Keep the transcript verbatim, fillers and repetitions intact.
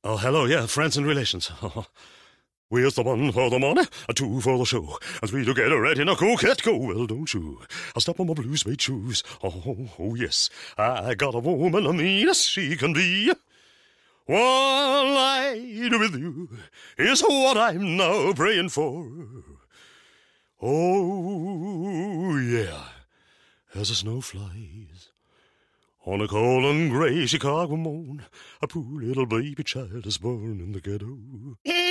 Oh, hello, yeah, friends and relations. Where's the one for the money, a two for the show, and three to get ready in a coquette go? Well, don't you? I'll step on my blue suede shoes. Oh, oh, yes, I got a woman, a mean as she can be. One night with you is what I'm now praying for. Oh, yeah, as the snow flies on a cold and gray Chicago morn, a poor little baby child is born in the ghetto.